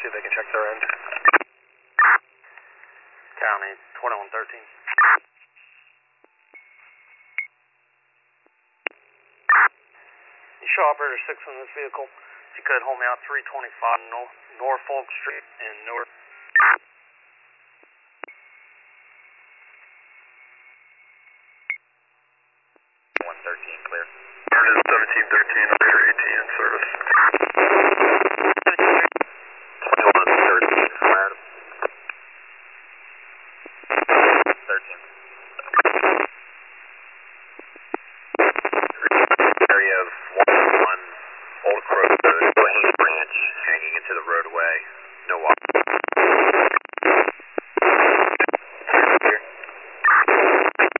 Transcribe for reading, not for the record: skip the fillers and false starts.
if they can check their end. County 2113. You show operator 6 in this vehicle. If you could hold me out 325 Norfolk Street in Newark. 113 clear. It is 1713, operator 18 in service.